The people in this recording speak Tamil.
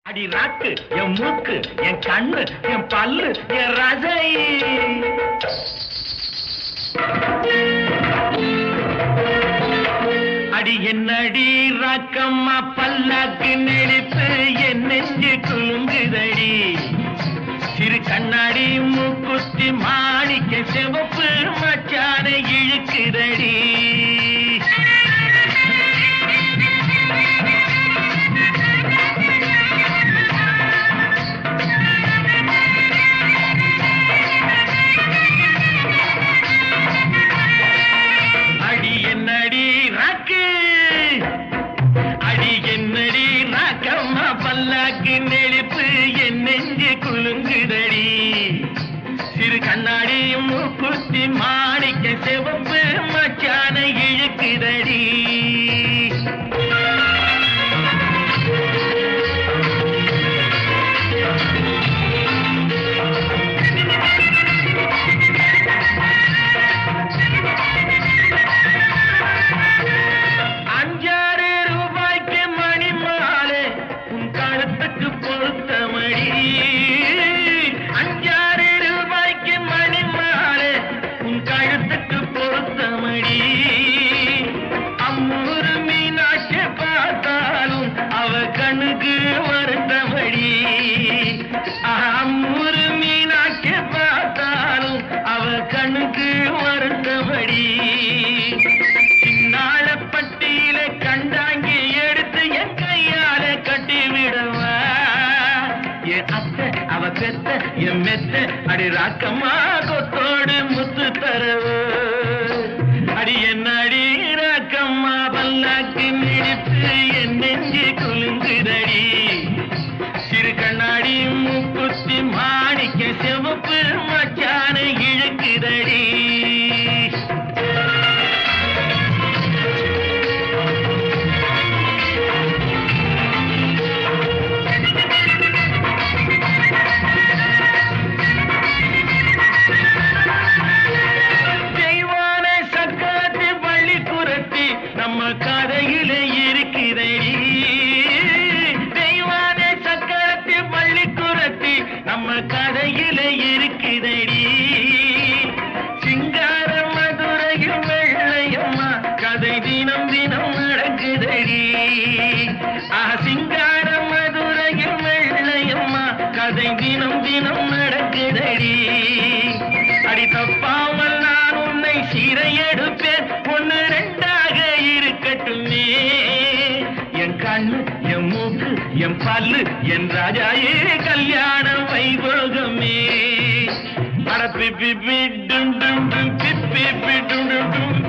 அடி ராக்கு என் மூக்கு என் கண்ணு என் பல்லு என் ரசை அடி என்னடி ராக்கம்மா பல்லாக்கு நெளிப்பு என் நெஞ்சு குலுங்குதடி சிறு கண்ணாடி மூக்குத்தி மாணிக்க சிவப்பு மச்சான இழுக்குதடி பல்லாக்கு நெளிப்பு என் நெஞ்சு குலுங்குதடி சிறு கண்ணாடி மூக்குத்தி மாணிக்க சிவப்பு மச்சான இழுக்குதடி கண்ணுக்கு வருத்தபடி அம்மூரு மீனாட்சி பார்த்தாலும் அவ கண்ணுக்கு வருத்தபடி சின்னாள பட்டியில கண்டாங்கி எடுத்து என் கையால கட்டி விடவா என் அத்தை அவ பெத்த என் மெத்த அடி ராக்கம்மா கொத்தோடு முத்து தரவு அடி என்ன அடி ராக்கம்மா பல்லாக்கு நெளிப்பு என் நெஞ்சு குலுங்குதடி சிறு கண்ணாடி மூக்குத்தி மாணிக்க சிவப்பு மச்சான இழுக்குதடி தெய்வான சக்காத்து பள்ளி குரத்தி நம்ம கதையில இருக்குதடி தெய்வான சக்கரத்து பள்ளி குரத்தி நம்ம கதையில இருக்குதடி சிங்கார மதுரையில் வெள்ளையம்மா கதை தினம் தினம் நடக்குதடி சிங்கார மதுரையில் வெள்ளையம்மா கதை தினம் தினம் நடக்குதடி அடி தப்பாமல் நான் உன்னை சீரை எடுப்பேன் ஒன்னு ரெண்டாக இருக்கட்டுமே என் கண்ணு என் மூக்கு என் பல்லு என் ராஜாயே கல்யாண வைபோகமே அட பிப்பி டும் டும் டும் பிப்பி டும் டும் டும்